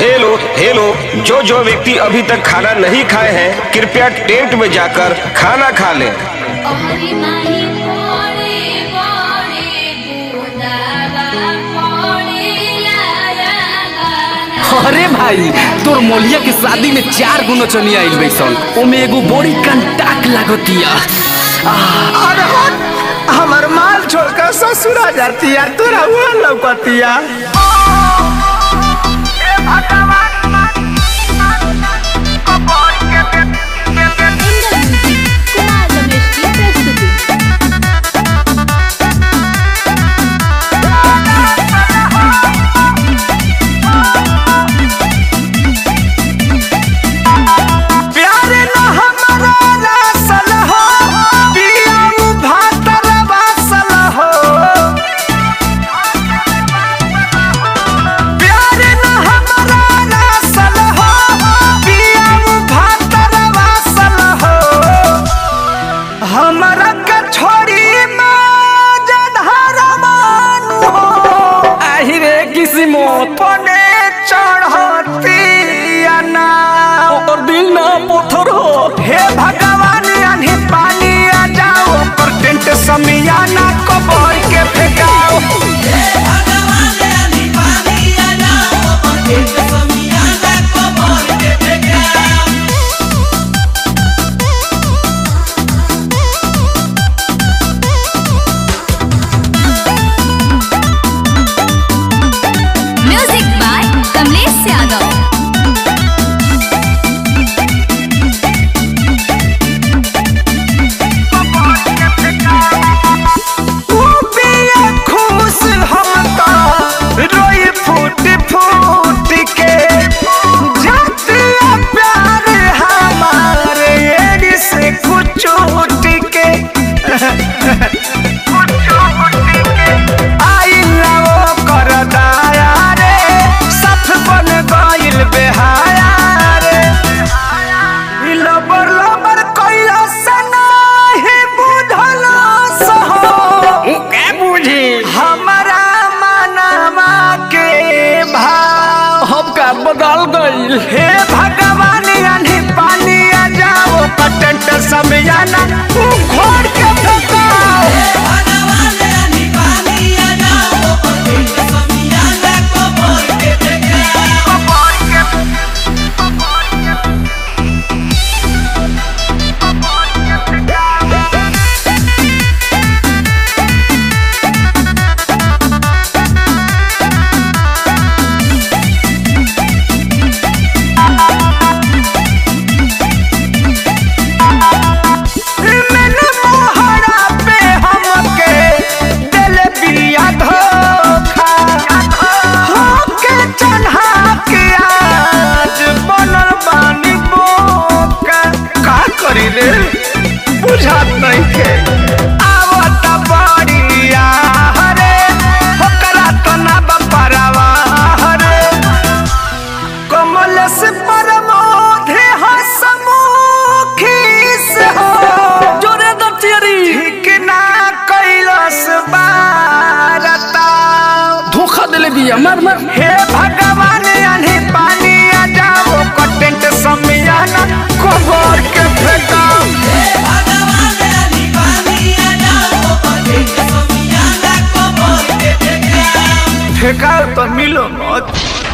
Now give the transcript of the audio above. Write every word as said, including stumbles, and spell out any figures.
Hello hello, जो जो व्यक्ति अभी तक खाना नहीं खाए हैं कृपया टेंट में जाकर खाना खा लें। अरे भाई, तोर मोलिया के शादी में चार गो नचनिया आइल बैसन, ओमे एगो बड़ी कंटाक लागतिया। अरे हमर माल छोड़कर ससुर आ जाती है, तोरा वो लौकतिया। समियाना को बोल के फेंकाओ, म्यूजिक बाय कमलेश यादव। बदल गई हे भगवान, यानी पानी आ जाओ कटेंट समियाना घोड़ के फेंकाओ। बुझात नहीं के आवत बड़िया हरे होकरा तो ना बपरवा हरे कमल से परमोधे हसमुखी से हो जोरे दतियरी ठीक ना कैलस बारता धोखा देले बिया मार मार। हे भगवान, यानी पानी आ जाओ कटेंट समियाना कोबर के फेंकाओ। फेंकाओ तो मिलो मत।